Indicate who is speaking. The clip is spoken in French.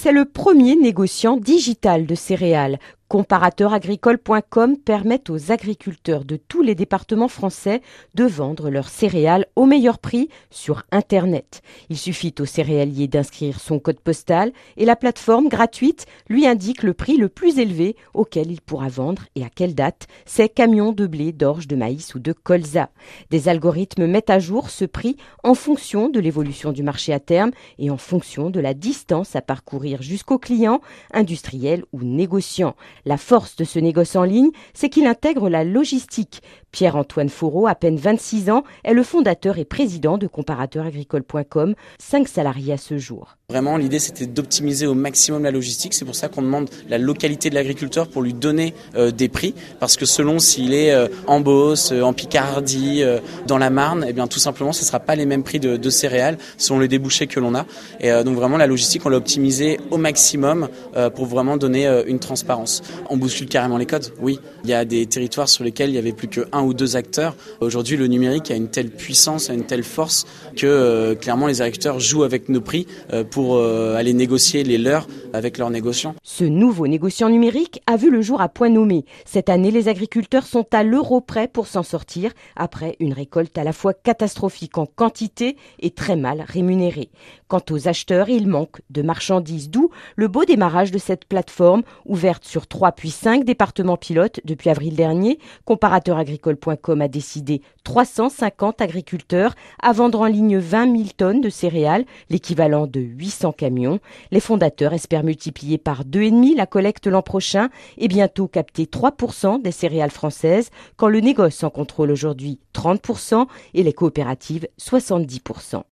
Speaker 1: C'est le premier négociant digital de céréales. Comparateuragricole.com permet aux agriculteurs de tous les départements français de vendre leurs céréales au meilleur prix sur Internet. Il suffit au céréalier d'inscrire son code postal et la plateforme gratuite lui indique le prix le plus élevé auquel il pourra vendre et à quelle date ses camions de blé, d'orge, de maïs ou de colza. Des algorithmes mettent à jour ce prix en fonction de l'évolution du marché à terme et en fonction de la distance à parcourir jusqu'au client, industriel ou négociant. La force de ce négoce en ligne, c'est qu'il intègre la logistique. Pierre-Antoine Fourreau, à peine 26 ans, est le fondateur et président de Comparateuragricole.com, 5 salariés à ce jour.
Speaker 2: Vraiment, l'idée, c'était d'optimiser au maximum la logistique. C'est pour ça qu'on demande la localité de l'agriculteur pour lui donner des prix. Parce que selon s'il est en Beauce, en Picardie, dans la Marne, eh bien, tout simplement, ce ne sera pas les mêmes prix de céréales selon les débouchés que l'on a. Et donc vraiment, la logistique, on l'a optimisée au maximum pour vraiment donner une transparence. On bouscule carrément les codes, oui. Il y a des territoires sur lesquels il n'y avait plus qu'un ou deux acteurs. Aujourd'hui, le numérique a une telle puissance, a une telle force que clairement, les agriculteurs jouent avec nos prix pour aller négocier les leurs avec leurs négociants.
Speaker 1: Ce nouveau négociant numérique a vu le jour à point nommé. Cette année, les agriculteurs sont à l'euro près pour s'en sortir après une récolte à la fois catastrophique en quantité et très mal rémunérée. Quant aux acheteurs, il manque de marchandises, d'où le beau démarrage de cette plateforme ouverte sur 3 puis 5 départements pilotes depuis avril dernier. Comparateuragricole.com a décidé 350 agriculteurs à vendre en ligne 20 000 tonnes de céréales, l'équivalent de 800 camions. Les fondateurs espèrent multiplier par 2,5 la collecte l'an prochain et bientôt capter 3% des céréales françaises, quand le négoce en contrôle aujourd'hui 30% et les coopératives 70%.